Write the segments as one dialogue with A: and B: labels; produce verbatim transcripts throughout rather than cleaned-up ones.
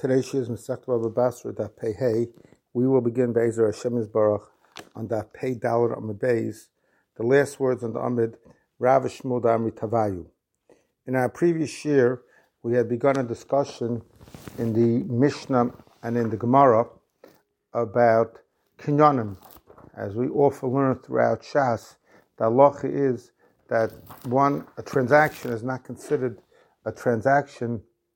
A: Today's shir is Masechet Baba Basra, Daf Pei Hey. We will begin Be'ezer Hashem Yisbarach on Daf Pei Daled Amud Beis, the last words on the Amud, Rav Shmuel Damri Tavayu. In our previous shir, we had begun a discussion in the Mishnah and in the Gemara about kinyanim. As we often learn throughout Shas, the halacha is that one, a transaction is not considered a transaction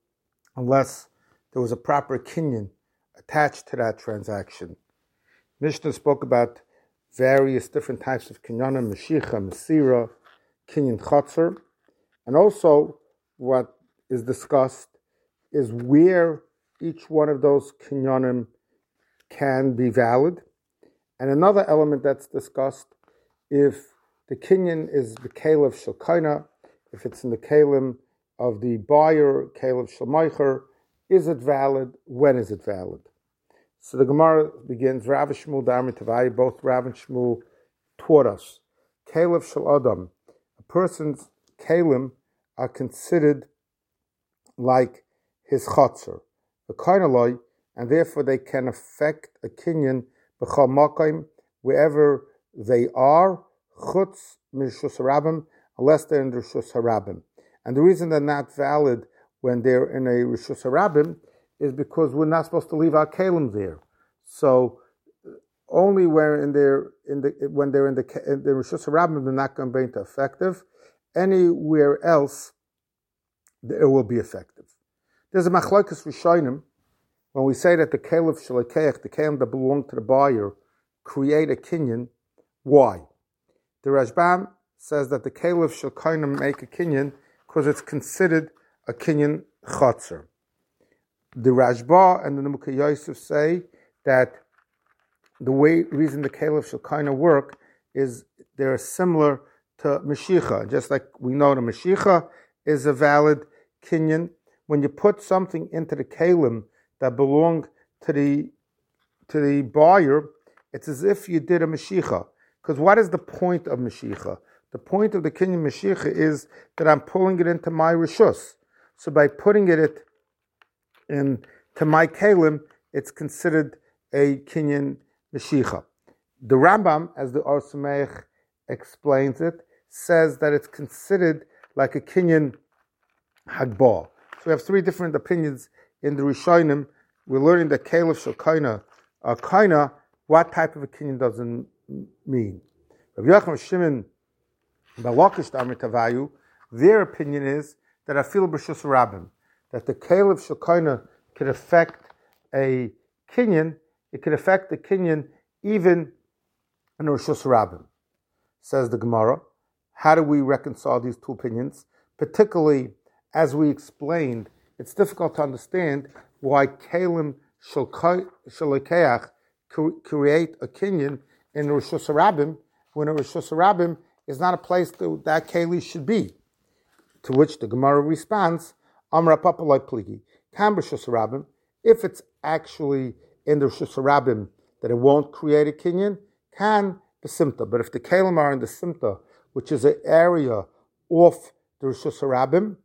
A: unless there was a proper kinyan attached to that transaction. Mishnah spoke about various different types of kinyanim, Mashicha, Masira, kinyan Chatzar, and also what is discussed is where each one of those kinyanim can be valid. And another element that's discussed, if the kinyan is the kelev shel kaina, if it's in the kelim of the buyer, kelev shel meicher, is it valid? When is it valid? So the Gemara begins, Rav Shmuel Damri Tavayu, both Rav and Shmuel taught us, kelev shel adam, a person's kelim are considered like his chatzar, the kainaloi, and therefore they can affect a kinyan b'chal makayim, wherever they are, chutz mishus harabim, unless they're in the rishus harabim. And the reason they're not valid when they're in a rishus harabim is because we're not supposed to leave our kelim there. So only when in their in the when they're in the in the rishus harabim, they're not going to be effective. Anywhere else, it will be effective. There's a machlokes rishonim when we say that the kelev shalakeach, the kelim that belong to the buyer, create a kinyan. Why? The Rashbam says that the kelev shel kaina make a kinyan because it's considered a kinyan chatzar. The Rashba and the Nemukah Yosef say that the way reason the kelev shel kaina work is they're similar to Mashicha. Just like we know the Mashicha is a valid kinyan. When you put something into the kelim that belong to the to the buyer, it's as if you did a Mashicha. Because what is the point of Mashicha? The point of the kinyan Mashicha is that I'm pulling it into my rishus. So by putting it in to my kelim, it's considered a kinyan Mashicha. The Rambam, as the Or Sameach explains it, says that it's considered like a kinyan hagbah. So we have three different opinions in the Rishonim. We're learning that kelev shel kaina, uh, kaina, what type of a kinyan does it mean? Rav Yochanan Shimon Balakish Damri Tavayu, their opinion is that afil b'rishus harabim, that the kelev shel kaina could affect a kinyan. It could affect the kinyan even in rishus harabim. Says the Gemara. How do we reconcile these two opinions? Particularly, as we explained, it's difficult to understand why kelim shel lekeach create a kinyan in rishus harabim when a rishus harabim is not a place that that keli should be. To which the Gemara responds, Amra Papa like pligi, kam rishus harabim. If it's actually in the rishus harabim that it won't create a kinyan, can the simta. But if the kelim are in the simta, which is an area off the rishus harabim,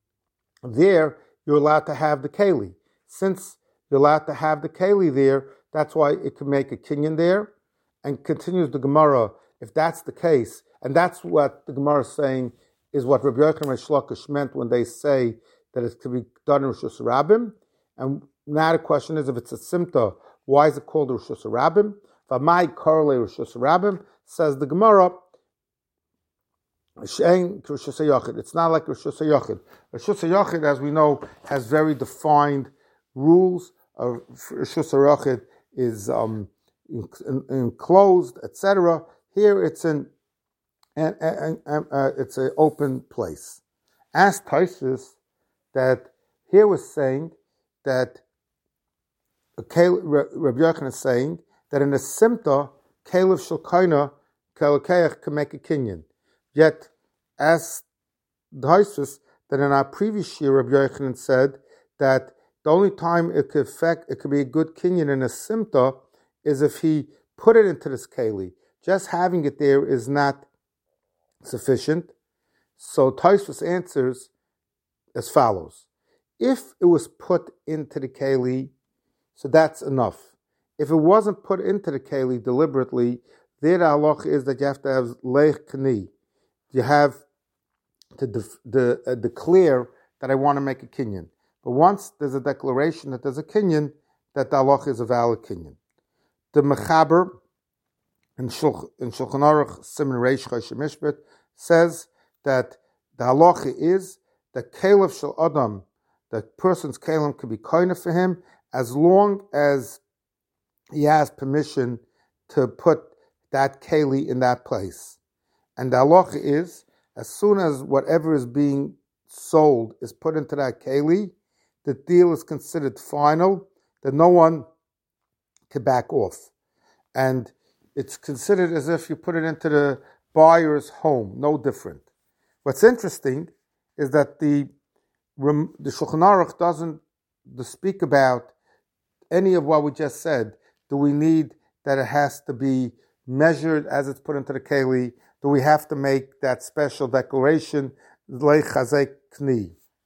A: there you're allowed to have the keli. Since you're allowed to have the keli there, that's why it can make a kinyan there. And continues the Gemara, if that's the case, and that's what the Gemara is saying is what Rabbi Yochanan and Shlokish meant when they say that it's to be done in rishus harabim. And now the question is, if it's a simta, why is it called rishus harabim? V'mai korle rishus harabim, says the Gemara, it's not like Rishus HaYachid. Rishus HaYachid, as we know, has very defined rules. Uh, Rishus HaYachid is um, enclosed, et cetera. Here it's an, an, an, an uh, it's an open place. Asked Taisus that here was saying that Rabbi Yochanan is saying that in a simta, kelev shel kaina kelekeach can make a kinyan. Yet, as the Taisus, that in our previous year, Rabbi Yochanan said that the only time it could affect, it could be a good kinyan in a simta is if he put it into this keli. Just having it there is not sufficient. So Taisus answers as follows: if it was put into the keli, so that's enough. If it wasn't put into the keli deliberately, there the halacha is that you have to have leich kni. You have to def- de- uh, declare that I want to make a kinyan. But once there's a declaration that there's a kinyan, that the halacha is a valid kinyan. The Mechaber in Shulchan Aruch Siman Reish Choshen Mishpat says that the halacha is that kelev shel adam, that person's kelim could be koine for him as long as he has permission to put that keli in that place. And the halacha is, as soon as whatever is being sold is put into that keli, the deal is considered final, that no one can back off. And it's considered as if you put it into the buyer's home, no different. What's interesting is that the the Shulchan Aruch doesn't speak about any of what we just said. Do we need that it has to be measured as it's put into the keli? Do we have to make that special declaration, Lei Chazek Kni?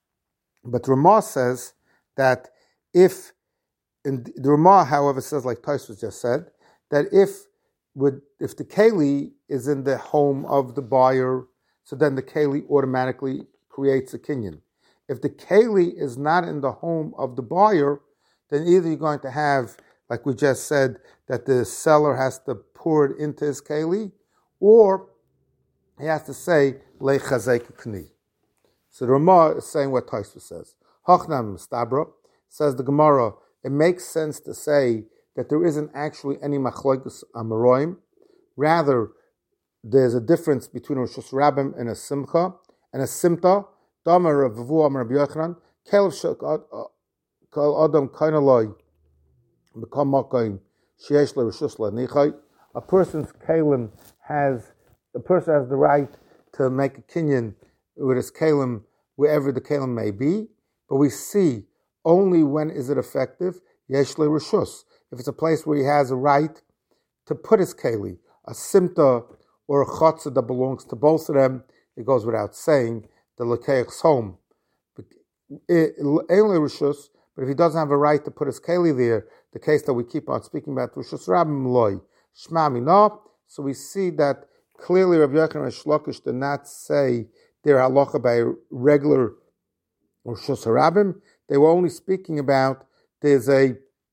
A: But Ramah says that if, in the Ramah, however, says, like Tosfos just said, that if with if the keli is in the home of the buyer, so then the keli automatically creates a kinyan. If the keli is not in the home of the buyer, then either you're going to have, like we just said, that the seller has to pour it into his keli, or he has to say, Lei Chazek Kni. So the Ramah is saying what Tosfos says. Hochnam Stabra, says the Gemara, it makes sense to say that there isn't actually any machlokes amaroim. Rather, there's a difference between a Rishus Rabbim and a Simcha, and a Simta, Damar of Vavu Amar Rabbi Yochanan, Kelev Shel Kol Adam Kainaloi, Become Makaim, Sheyesh Le Rishus LaNichai. A person's kalim has, the person has the right to make a kinyan with his kalim wherever the kalim may be, but we see only when is it effective, Yesh Le Rishus. If it's a place where he has a right to put his keli, a simta or a chotza that belongs to both of them, it goes without saying, the lekeich's home. But if he doesn't have a right to put his keli there, the case that we keep on speaking about, Rishus Rabbim loy, Shma Mina, so we see that clearly Rabbi Yochanan and Shlokish did not say their halacha by regular Rishus Rabbim. They were only speaking about there's a,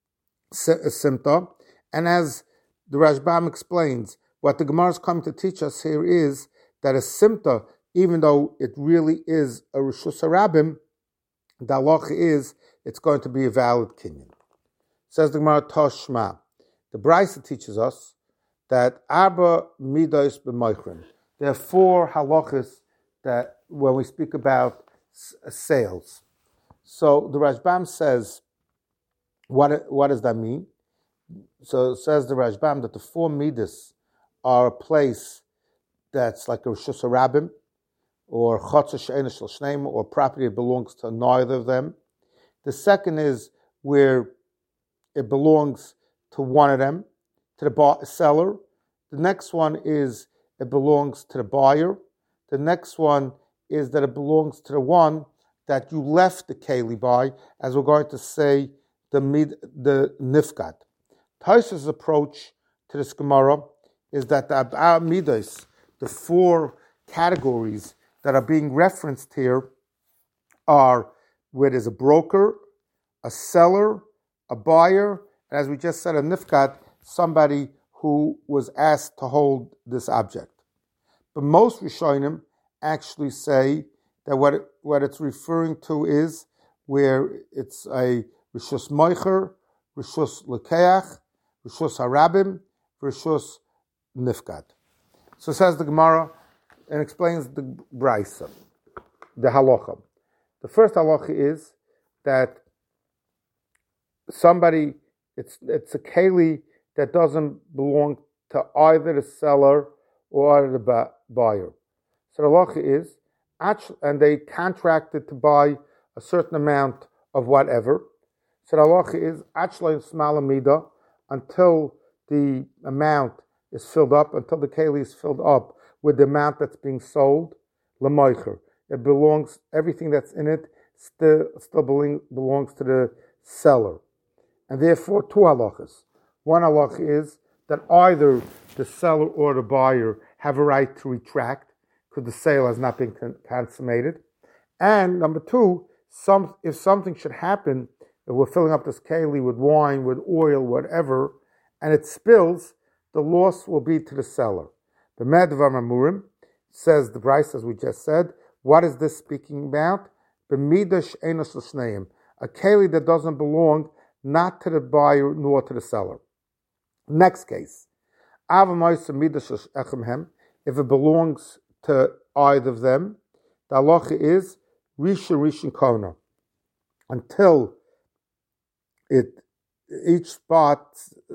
A: a simta, and as the Rashbam explains, what the Gemara is coming to teach us here is that a simta, even though it really is a Rishus Rabbim, the halacha is it's going to be a valid kinyan. Says the Gemara Toshma. The Brisa teaches us that Arba Midos b'Moichrin. There are four halachas that when we speak about s- sales. So the Rashbam says, what, what does that mean? So it says the Rashbam that the four midas are a place that's like a Rishus Rabbim, or Chotzer She'ein Shel Shneim, or property that belongs to neither of them. The second is where it belongs to one of them, to the seller. The next one is it belongs to the buyer. The next one is that it belongs to the one that you left the keli by, as we're going to say, the mid, the nifkat. Tosfos' approach to this Gemara is that the Abba Midas, the four categories that are being referenced here, are where there's a broker, a seller, a buyer, and as we just said, a nifkat, somebody who was asked to hold this object. But most Rishonim actually say that what it, what it's referring to is where it's a Rishus Moicher, Rishus Lekeach, Rishus Harabim, Rishus Nifkat. So says the Gemara and explains the Brisa, the halacha. The first halacha is that somebody, it's it's a keli that doesn't belong to either the seller or the buyer. So the halacha is, and they contracted to buy a certain amount of whatever. So the halacha is, achla smala mida, until the amount is filled up, until the keli is filled up with the amount that's being sold, lemoicher. It belongs, everything that's in it still, still belongs to the seller. And therefore, two halachas. One halacha is that either the seller or the buyer have a right to retract because the sale has not been con- consummated. And number two, some if something should happen, if we're filling up this keli with wine, with oil, whatever, and it spills, the loss will be to the seller. The Medvar Mamurim says the Bryce, as we just said, what is this speaking about? B'midash enos l'shneim, a keli that doesn't belong not to the buyer nor to the seller. Next case, if it belongs to either of them, the halacha is Rishon Rishon Kona. Until it, each spot,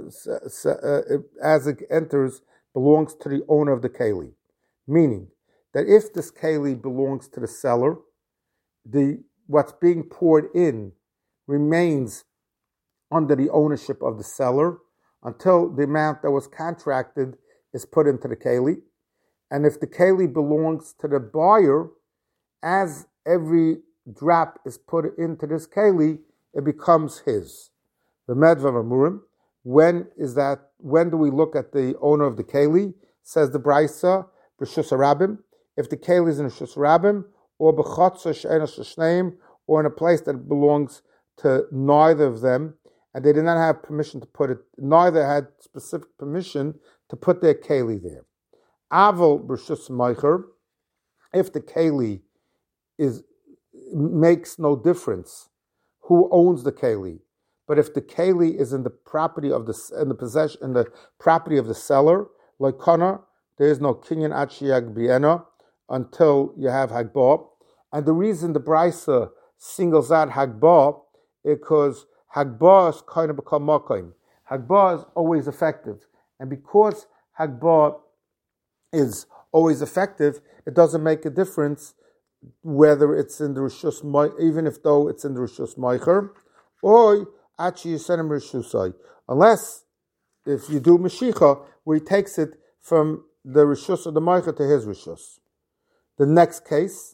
A: as it enters, belongs to the owner of the keli. Meaning that if this keli belongs to the seller, the what's being poured in remains under the ownership of the seller until the amount that was contracted is put into the keli. And if the keli belongs to the buyer, as every drop is put into this keli, it becomes his. The Medvar Amurim, when is that? When do we look at the owner of the keli? Says the Brisa, B'Shus Rabim. If the keli is in a Shus Rabim, or B'Chotzer She'enos Shneim, or in a place that belongs to neither of them, and they did not have permission to put it, neither had specific permission to put their keli there. Aval B'Shus Meicher, if the keli is makes no difference who owns the keli, but if the keli is in the property of the in the possession in the property of the seller, like Kana, there is no kinyan achiag biena until you have hagbah. And the reason the Brisa singles out hagbah is because hagbah is kind of become makim. Hagbah is always effective, and because hagbah is always effective, it doesn't make a difference whether it's in the Rishus, even if though it's in the Rishus Meicher, or Achi Yisenim Rishusai. Unless, if you do Mashicha, where he takes it from the Rishus of the Meicher to his Rishus. The next case,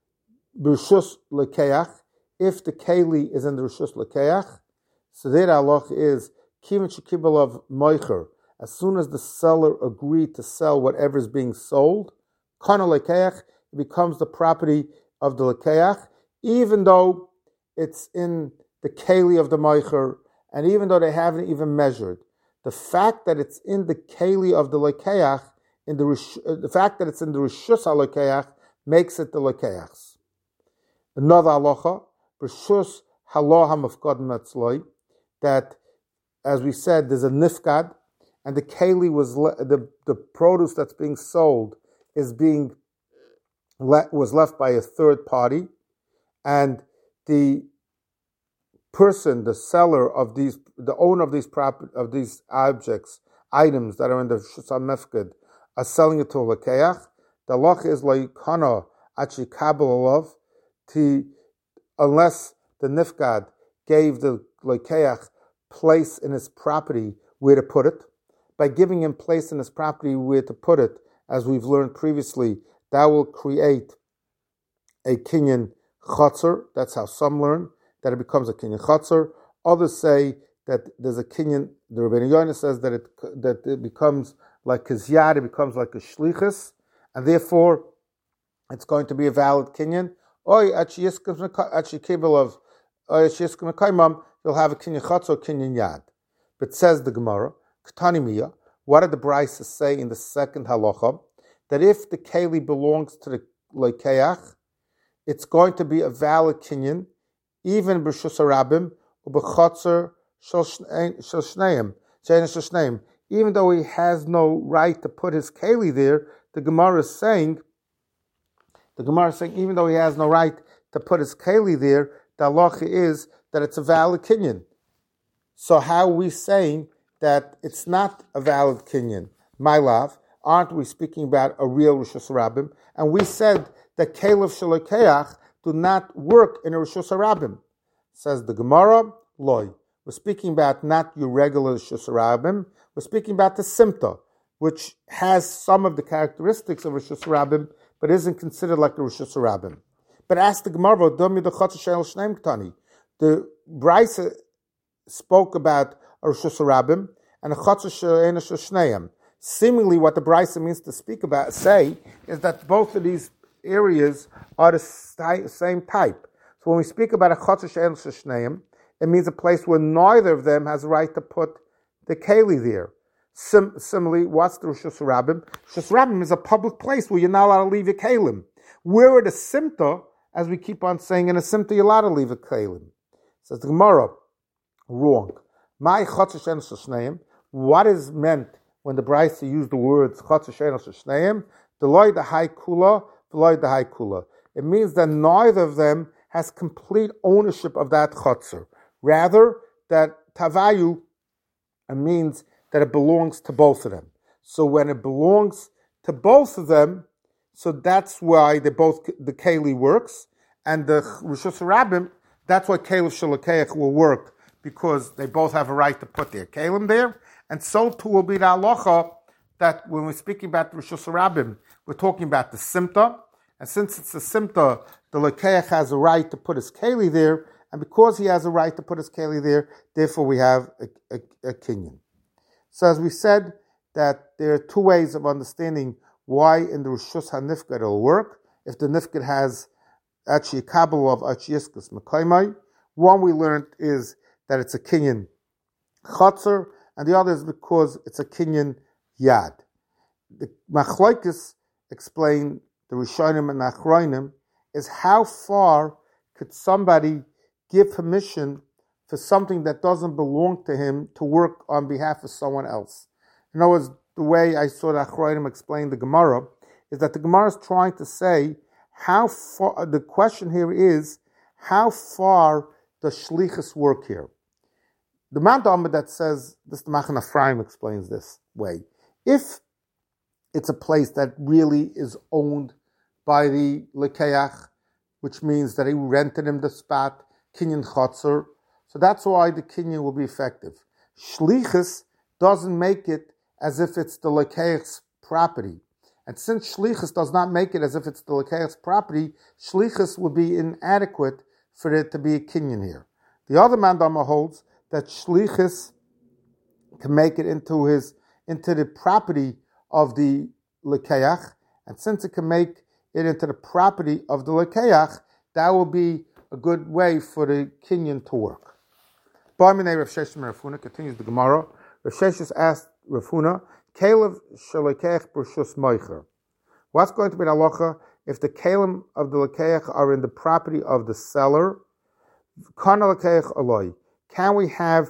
A: Rishus Lekeach, if the Keli is in the Rishus Lekeach, so there halach is, Kivin Shekibel of Meicher, as soon as the seller agreed to sell whatever is being sold, Kana Lekeach, it becomes the property of the Lekeach, even though it's in the Keli of the Meicher, and even though they haven't even measured. The fact that it's in the Keli of the Lekeach, in the the fact that it's in the Rishus HaLekeach, makes it the Lekeach's. Another halacha, Rishus Halah HaMafkad Metzloi, that, as we said, there's a nifkad, and the Keli was, le- the, the produce that's being sold is being was left by a third party, and the person, the seller of these, the owner of these prop, of these objects, items that are in the Shusam Mefked, are selling it to a Lekeach. The halach is like Kana Achi Kabbalah to unless the Nifgad gave the Lekeach place in his property where to put it. By giving him place in his property where to put it, as we've learned previously, that will create a kinyan chotzer. That's how some learn, that it becomes a kinyan chotzer. Others say that there's a kinyan, the Rebbeinu Yonah says that it that it becomes like kizyad, it becomes like a shlichus, and therefore it's going to be a valid kinyan. Oy, actually kibel of oy yiskim kaimam, you'll have a kinyan chotzer, kinyan yad. But says the Gemara, Ketani Miyah, what did the Brisa say in the second halacha? That if the keli belongs to the lekeach, it's going to be a valid kinyan, even b'shus harabim u'b'chotzer shel shneim, shneim. Even though he has no right to put his keli there, the Gemara is saying, the Gemara is saying, even though he has no right to put his keli there, the halacha is that it's a valid kinyan. So how are we saying that it's not a valid kinyan? My love, aren't we speaking about a real Rishus Harabim? And we said that Kelev Shelekeach do not work in a Rishus Harabim. Says the Gemara, Loi. We're speaking about not your regular Rishus Harabim. We're speaking about the Simta, which has some of the characteristics of Rishus Harabim, but isn't considered like a Rishus Harabim. But ask the Gemara, the Brisa spoke about a Rishus Harabim and a Chotzer She'ein Shneim. Seemingly, what the Brisa means to speak about, say, is that both of these areas are the same type. So when we speak about a Chotzer She'ein Shneim, it means a place where neither of them has a right to put the keli there. Sim- similarly, what's the Rishus Harabim? Rishus Harabim is a public place where you're not allowed to leave your kelim. Where are the simta, as we keep on saying, in a simta you're allowed to leave a kelim. Says the Gemara, wrong. My Chotzer She'ein Shneim, what is meant when the Brisa used the words Chotzer She'ein Shneim? Deloy the high kula, deloy the high kula. It means that neither of them has complete ownership of that chotzer. Rather, that tavayu means that it belongs to both of them. So when it belongs to both of them, so that's why they both the keli works, and the Rishus Harabim, that's why Kelev Shalakeach will work, because they both have a right to put their kelim there, and so too will be the halacha that when we're speaking about the Rishus Harabim, we're talking about the simta, and since it's a simta, the Lakeach has a right to put his keli there, and because he has a right to put his keli there, therefore we have a, a, a kinyan. So as we said, that there are two ways of understanding why in the Rishus HaNifkad it'll work. If the Nifkad has actually a kabbalah of Achiyiskus Mekaymai, one we learned is that it's a kinyan chotzer, and the other is because it's a kinyan yad. The Machlokes explain the Rishonim and Achronim is how far could somebody give permission for something that doesn't belong to him to work on behalf of someone else. In other words, the way I saw the Achronim explain the Gemara is that the Gemara is trying to say how far, the question here is, how far does Shlichus work here? The Mount Amud that says, this the Machan Ephraim explains this way. If it's a place that really is owned by the Lekeach, which means that he rented him the spot, Kinyan Chotzer, so that's why the Kinyan will be effective. Shlichus doesn't make it as if it's the Lekeach's property. And since Shlichus does not make it as if it's the Lekeach's property, Shlichus would be inadequate for it to be a Kinyan here. The other Mandama holds that Shlichus can make it into his into the property of the Lekeach, and since it can make it into the property of the Lekeach, that will be a good way for the Kinyan to work. Barminei Rav Sheshes Rafuna continues the Gemara. Rav Sheshes asked Rafuna, Kelev Shalekeach B'Rishus Moicher. What's going to be the halacha if the kelim of the Lekeach are in the property of the seller? Kana Lekeach Aloi. Can we have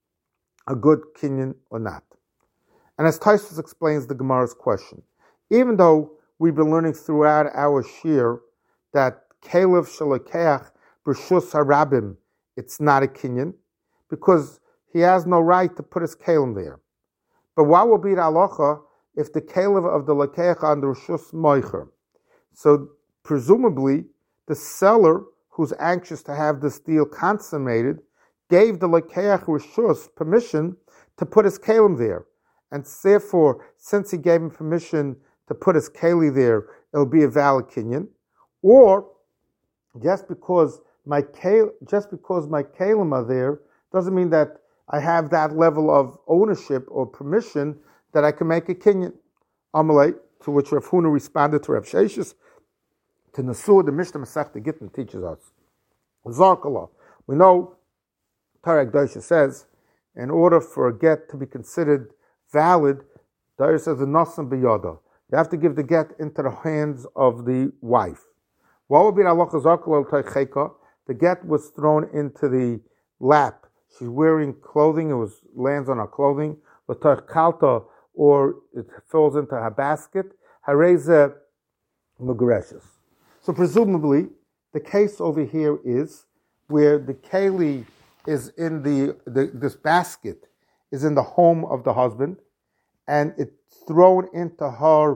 A: a good Kinyan or not? And as Tosfos explains the Gemara's question, even though we've been learning throughout our shir that Kelev Shalekeach B'Rishus Harabim, it's not a Kinyan, because he has no right to put his kelim there. But what will be the halacha if the kelev of the Lekeach on the Rishus Moicher? So presumably, the seller who's anxious to have this deal consummated gave the Lekeach Rishus permission to put his kelim there. And therefore, since he gave him permission to put his keli there, it'll be a valid kinyan. Or, just because my kel, just because my kelim are there, doesn't mean that I have that level of ownership or permission that I can make a kinyan. Amalei, to which Rav Huna responded to Rav Sheshes, to Nesur, the Mishnah Masechta Gittin teaches us. Zarkala. We know, Torah Kedosha says, in order for a get to be considered valid, Torah says, Nasan b'yada. You have to give the get into the hands of the wife. What would be the halacha Zarkala Teicheka? The get was thrown into the lap. She's wearing clothing, it was lands on her clothing, kalta, or it falls into her basket, hareza mugareshes. So presumably, the case over here is where the keli is in the, the this basket is in the home of the husband, and it's thrown into her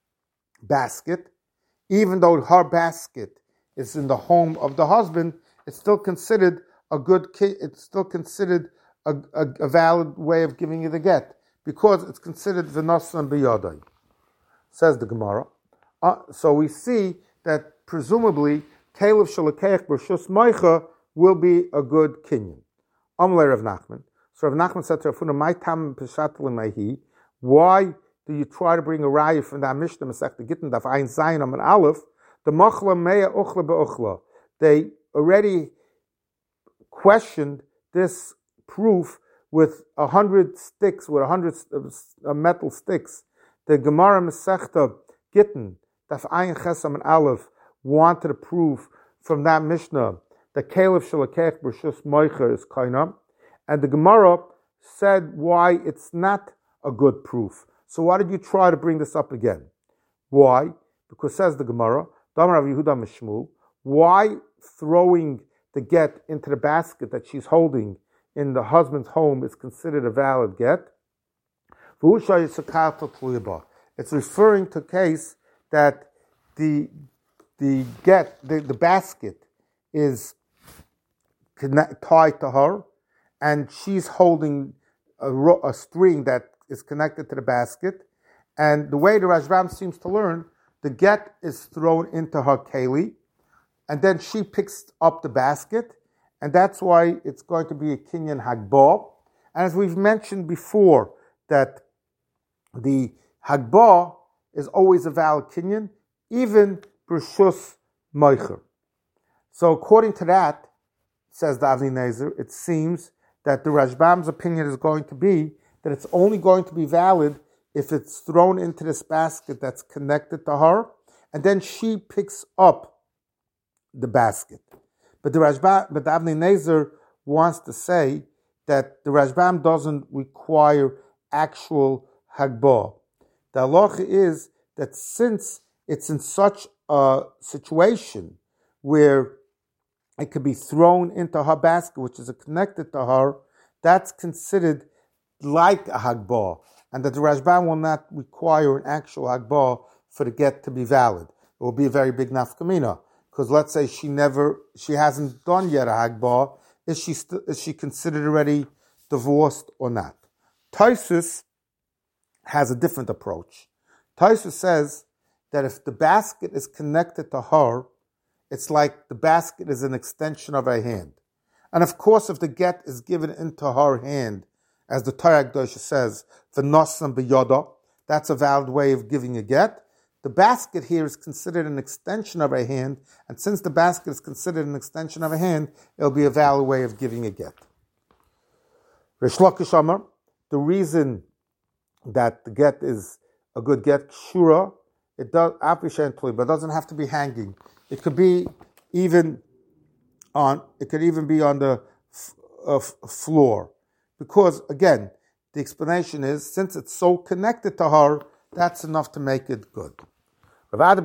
A: basket. Even though her basket is in the home of the husband, it's still considered a good, it's still considered a, a, a valid way of giving you the get, because it's considered v'nasan b'yadai, says the Gemara. Uh, so we see that presumably Kalev Shalakech Bershus Moicha will be a good kinyan. Amalei Rav Nachman. So Rav Nachman said to Rav Huna, "My tam peshatel ma'hi." Why do you try to bring a raya from that Mishnah Masechta Gittin Daf Ein Zayin Amud Aleph? The machla meya uchla be'uchla. They already questioned this proof with a hundred sticks, with a hundred uh, metal sticks. The Gemara Masechta Gittin Daf Ein Ches Amud Aleph wanted to prove from that Mishnah that Kalev Shalakech Bershus Moicha is kaina, and the Gemara said why it's not a good proof. So why did you try to bring this up again? Why? Because says the Gemara, Damar Rav Yehuda Mishmul, why throwing the get into the basket that she's holding in the husband's home is considered a valid get? It's referring to a case that the the get the, the basket is connect, tied to her, and she's holding a, ro- a string that is connected to the basket. And the way the Rashbam seems to learn, the get is thrown into her keli, and then she picks up the basket, and that's why it's going to be a kinyan hagbah. And as we've mentioned before, that the hagbah is always a valid kinyan, even Bershus Moicher. So according to that, says the Avnei Nezer, it seems that the Rashbam's opinion is going to be that it's only going to be valid if it's thrown into this basket that's connected to her, and then she picks up the basket. But the Rashbam, but the Avnei Nezer wants to say that the Rashbam doesn't require actual hagbah. The halacha is that since it's in such a situation where it could be thrown into her basket, which is connected to her, that's considered like a hagbah, and that the Rashbam will not require an actual hagbah for the get to be valid. It will be a very big nafkamina, because let's say she never, she hasn't done yet a hagbah, is she st- is she considered already divorced or not? Taisus has a different approach. Taisus says that if the basket is connected to her, it's like the basket is an extension of her hand. And of course, if the get is given into her hand, as the Torah Kedosha says, v'nosam b'yoda, that's a valid way of giving a get. The basket here is considered an extension of her hand, and since the basket is considered an extension of her hand, it'll be a valid way of giving a get. Rish Lakish Amar, the reason that the get is a good get, shura, it does, but it doesn't have to be hanging. It could be even on, it could even be on the f- uh, f- floor. Because, again, the explanation is, since it's so connected to her, that's enough to make it good. She's not,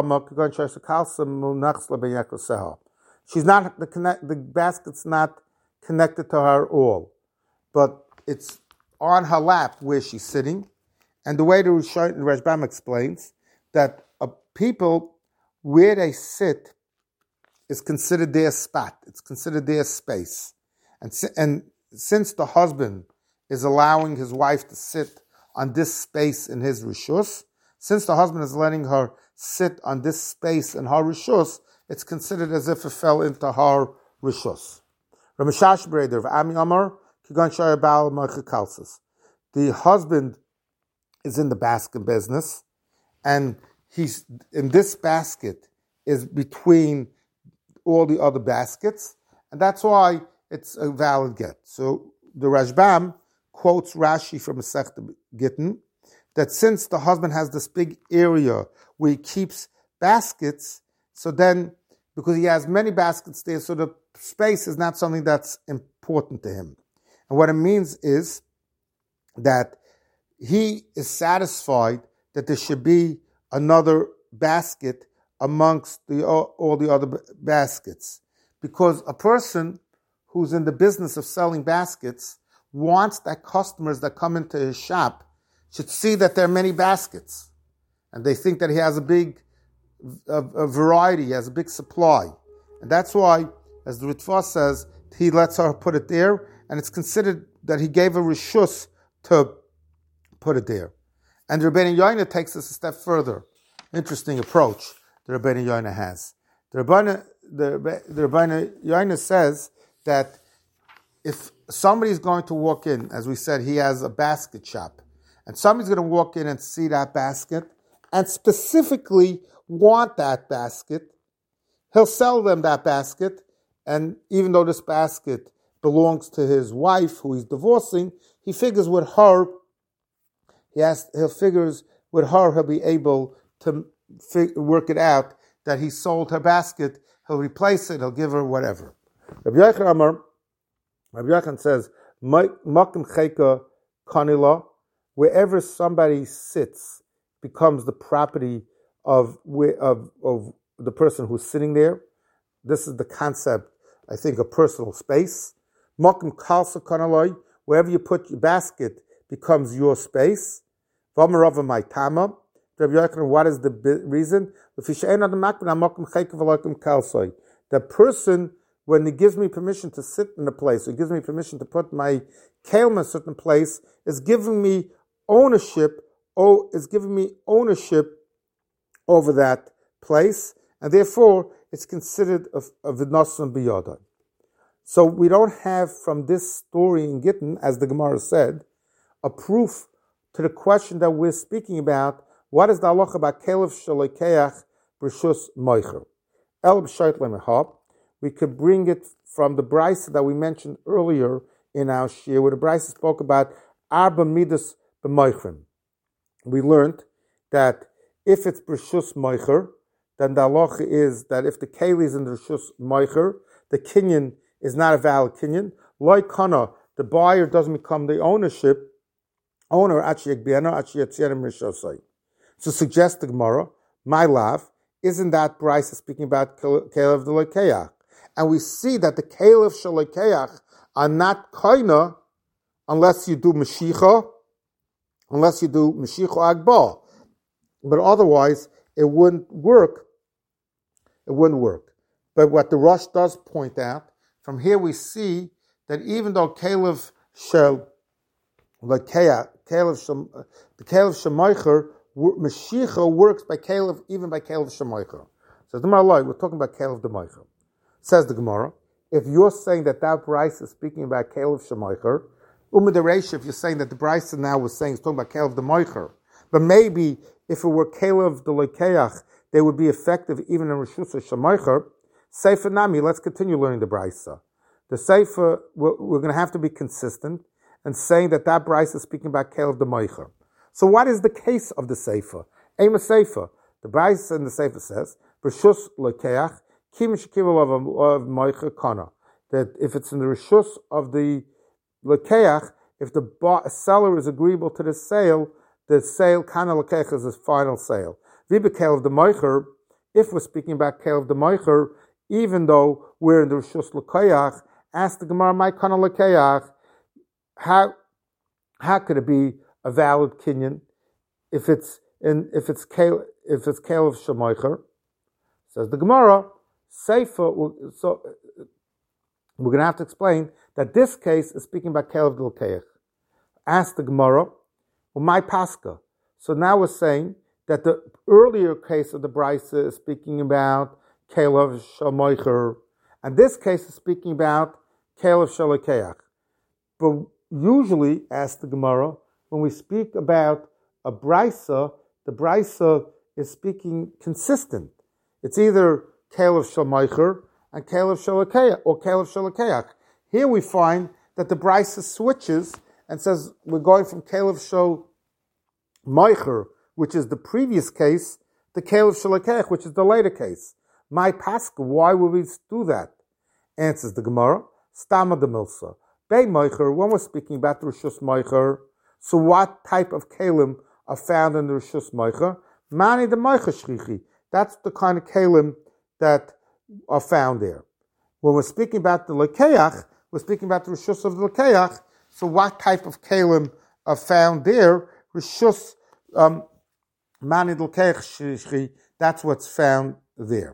A: the connect, the basket's not connected to her at all, but it's on her lap where she's sitting. And the way the Rashbam explains, that a people, where they sit, is considered their spot. It's considered their space. And, and since the husband is allowing his wife to sit on this space in his rishus, since the husband is letting her sit on this space in her rishus, it's considered as if it fell into her rishus. The husband is in the basket business, and he's in this basket is between all the other baskets, and that's why it's a valid get. So the Rashbam quotes Rashi from Masechta Gittin that since the husband has this big area where he keeps baskets, so then because he has many baskets there, so the space is not something that's important to him. And what it means is that he is satisfied that there should be another basket amongst the, all the other baskets. Because a person who's in the business of selling baskets wants that customers that come into his shop should see that there are many baskets. And they think that he has a big a, a variety, he has a big supply. And that's why, as the Ritva says, he lets her put it there, and it's considered that he gave a rishus to put it there. And the Rabbeinu Yoina takes us a step further. Interesting approach the Rabbeinu Yoina has. The Rabbeinu the the Rabbeinu Yoina says that if somebody's going to walk in, as we said, he has a basket shop, and somebody's going to walk in and see that basket, and specifically want that basket, he'll sell them that basket, and even though this basket belongs to his wife, who he's divorcing, he figures with her, he has, he figures with her, he'll be able to fig- work it out that he sold her basket. He'll replace it. He'll give her whatever. Rabbi Yochanan Amar, Rabbi Yochanan says, "Makom cheka kanila," wherever somebody sits becomes the property of of of the person who's sitting there. This is the concept, I think, of personal space. Makom kalsa kanaloi, wherever you put your basket becomes your space. V'amarava my tama. Rabbi Yochanan, what is the reason? The person, when he gives me permission to sit in a place, or gives me permission to put my kelim in a certain place, is giving me ownership, oh, is giving me ownership over that place, and therefore it's considered a v'nosan b'yadai. So we don't have from this story in Gittin, as the Gemara said, a proof to the question that we're speaking about. What is the halacha about kelev shalokeach b'rishus moicher? El b'shayt lemehab. We could bring it from the brisa that we mentioned earlier in our shir, where the brisa spoke about arba midas b'moichrim. We learned that if it's b'rishus moicher, then the halacha is that if the keli is in the b'rishus moicher, the kinyan is not a valid kinyan. Loi kana, the buyer doesn't become the ownership owner. Achi yekbiano, achi yetzianim rishosai. So suggest the Gemara, my love, isn't that brisa speaking about kelev the lokeach? And we see that the kelev shalokeach are not koina unless you do mashicha, unless you do mashicha agba. But otherwise, it wouldn't work. It wouldn't work. But what the Rosh does point out, from here we see that even though kelev shel lokeach, kelev the kelev shemoicher, Mashiach works by Kalev, even by Kalev Shemoicher. So the Gemara, we're talking about Kalev Demoicher. Says the Gemara, if you're saying that that brisa is speaking about Kalev Shemoicher, Umad Reisha, if you're saying that the brisa now was saying it's talking about Kalev Demoicher, but maybe if it were Kalev Delokeach, they would be effective even in Rishus Shemoicher. Sefer Nami, let's continue learning the brisa. The Sefer, we're, we're going to have to be consistent and saying that that brisa is speaking about Kalev Demoicher. So what is the case of the Sefer? Aim a Sefer. The Brisa in the Sefer says, B'rishus lokeach, kim shekivel of moicher kana. That if it's in the Rishus of the lokeach, if the seller is agreeable to the sale, the sale, kana lokeach, is his final sale. V'bekel of the moicher, if we're speaking about kel of the moicher, even though we're in the Rishus lokeach, ask the Gemara, my kana lokeach, how, how could it be a valid kinyan if it's in if it's kale if it's kale of shemoicher? Says the Gemara, Sefer. So we're going to have to explain that this case is speaking about kale of dilkeich. Ask the Gemara, well, my pascha. So now we're saying that the earlier case of the brisa is speaking about kale of shemoicher, and this case is speaking about kale of shalokeach. But usually, ask the Gemara, when we speak about a brisa, the brisa is speaking consistent. It's either kelev shalmeicher and kelev shalakeach, or kelev shalakeach. Here we find that the brisa switches and says we're going from kelev shalmeicher, which is the previous case, to kelev shalakeach, which is the later case. My pascha, why would we do that? Answers the Gemara, stama de milsa. Bei meicher, when we're speaking about the rishus meicher, so what type of kalim are found in the Rishus Moicha? Mani the Moicha Shrichi. That's the kind of kalim that are found there. When we're speaking about the Lekeach, we're speaking about the Rishus of the Lekeach. So what type of kalim are found there? Rishus um, Mani the Lekeach Shrichi. That's what's found there.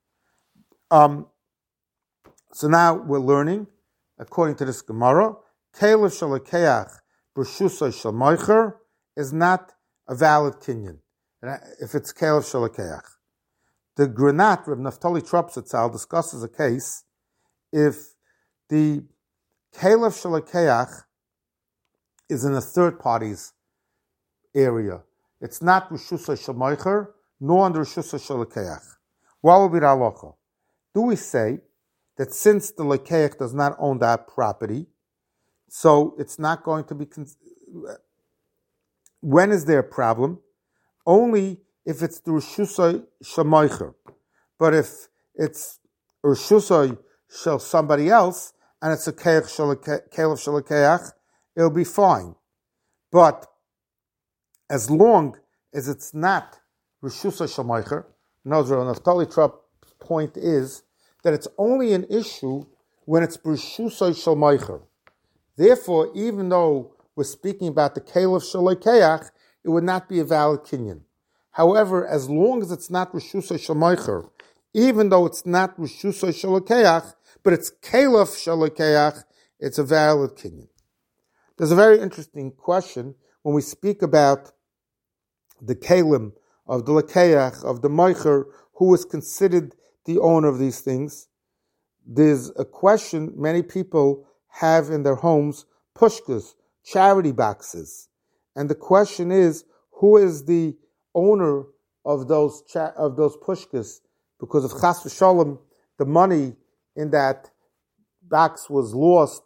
A: Um, so now we're learning, according to this Gemara, Kelev Shalekeach B'Rishusay Shel Moicher is not a valid kinyan if it's Kelev Shalakeach. The Granat, Reb Naftali Tropsitzal, discusses a case if the Kelev Shalakeach is in a third party's area. It's not Rishusa Shemacher, nor under Rishusa Shalakeach. What will be the halacha? Do we say that since the Lekeach does not own that property, so it's not going to be... Cons- when is there a problem? Only if it's the Rishusa Shemacher. But if it's Rishusa Shel somebody else, and it's a Kelev Shalakeach, it'll be fine. But as long as it's not Rishusa Shemacher, Nazar Naftali Trump's point is that it's only an issue when it's Rishusa Shemacher. Therefore, even though we're speaking about the Kelev Shalakeach, it would not be a valid kinyan. However, as long as it's not Rishusa Shemacher, even though it's not Rishusa Shalakeach, but it's Kelev Shalakeach, it's a valid kinyan. There's a very interesting question when we speak about the Kalim of the Lekeach, of the Meicher, who is considered the owner of these things. There's a question many people have in their homes, pushkas, charity boxes. And the question is, who is the owner of those cha- of those pushkas? Because if Chas v'Shalom, the money in that box was lost,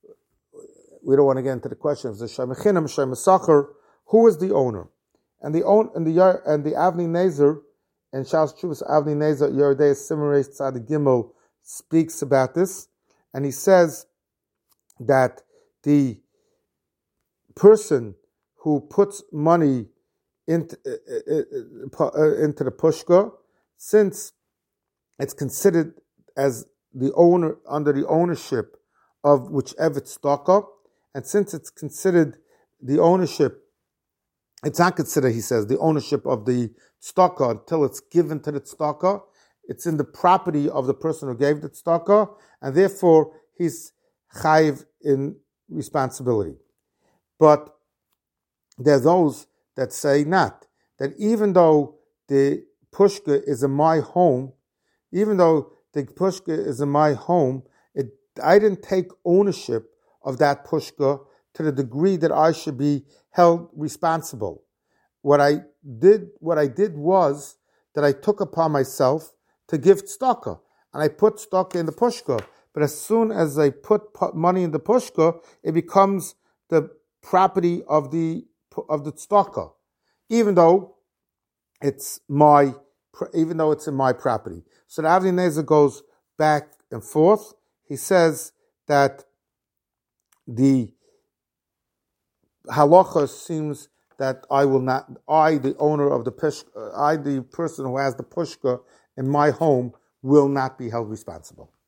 A: we don't want to get into the question of the Shemechinam, Shemesachar, who is the owner? And the own and the and the Avni Nezer and Shas Chuvas Avni Nezer Yerodei Simarei Tzad Gimel speaks about this, and he says that the person who puts money into uh, uh, into the pushka, since it's considered as the owner under the ownership of whichever tzedakah, and since it's considered the ownership, it's not considered, he says, the ownership of the tzedakah until it's given to the tzedakah. It's in the property of the person who gave the tzedakah, and therefore he's chayiv in responsibility. But there are those that say not, that even though the pushka is in my home, even though the pushka is in my home, it, I didn't take ownership of that pushka to the degree that I should be held responsible. What I did, what I did was that I took upon myself to give tzedakah, and I put tzedakah in the pushka. But as soon as I put money in the pushka, it becomes the property of the of the tzedakah, even though it's my, even though it's in my property. So the Avnei Nezer goes back and forth. He says that the halacha seems that I will not, I, the owner of the pushka, I, the person who has the pushka in my home, will not be held responsible.